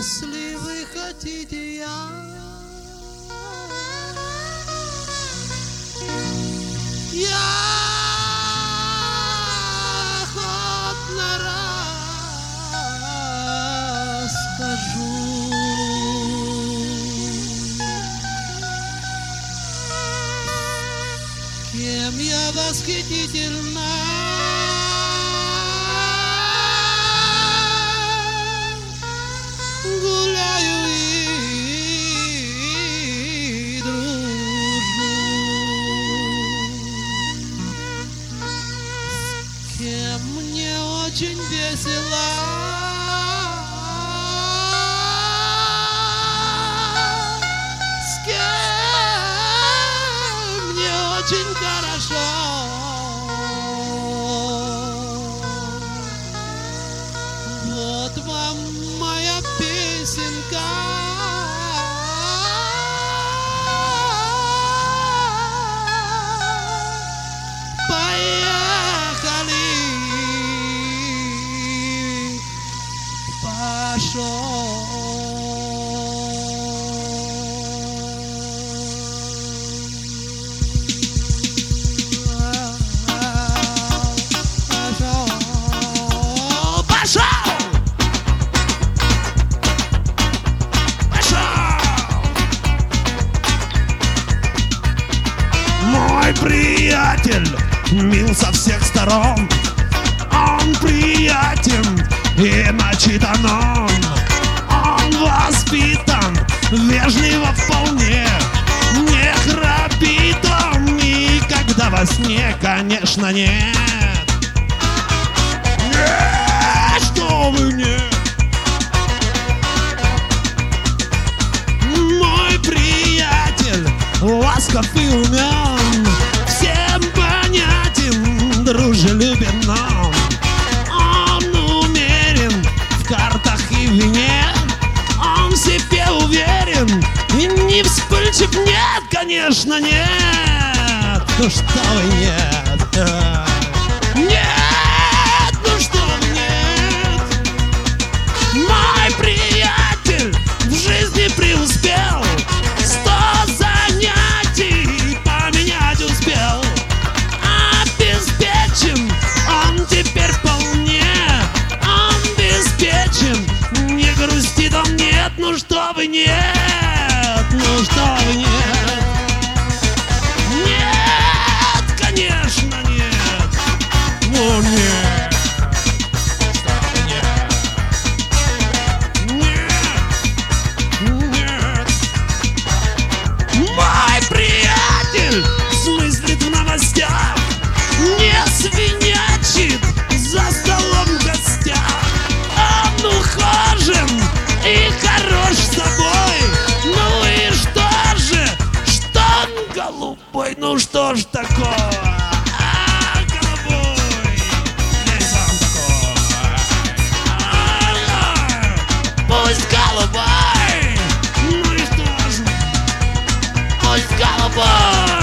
Если вы хотите, я охотно расскажу. Кем я восхитительна, гуляю и дружу. С кем мне очень весело, с кем мне очень хорошо. Вот вам моя песенка. Поехали, Мой приятель мил со всех сторон, он приятен и начитан он воспитан, вежливо вполне, не храпит он никогда во сне, конечно, нет. Нет, что вы, нет. Мой приятель ласков и умен, всем понятен, дружелюбен он. Он умерен в картах и вине, он в себе уверен и не вспыльчив, нет, конечно, нет. Ну что вы, нет. Нет, ну что вы, нет. Мой приятель в жизни преуспел, 100 занятий поменять успел. Обеспечен он теперь вполне, он обеспечен, не грустит он, нет, ну что вы, нет, ну что вы, нет. Нет, конечно, нет, ну нет, что вы, нет. Нет, нет. Мой приятель смыслит в новостях, не свинячит за столом в гостях. Он ухожен и хорош собой. Ну и что же, что он голубой, ну что ж такое? Голубой, есть он такой. Пусть голубой, ну и что ж, пусть голубой.